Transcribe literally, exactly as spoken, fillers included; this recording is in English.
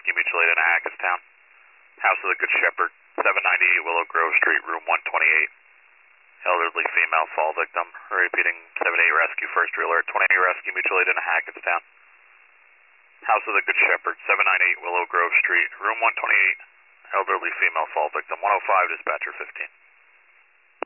Rescue Mutual Aid in Hackettstown. House of the Good Shepherd, seven ninety-eight Willow Grove Street, room one twenty-eight. Elderly female fall victim. Repeating, seven eight Rescue First Alert, twenty-eight Rescue Mutual Aid in Hackettstown. House of the Good Shepherd, seven ninety-eight Willow Grove Street, room one twenty-eight. Elderly female fall victim, one oh five, dispatcher fifteen.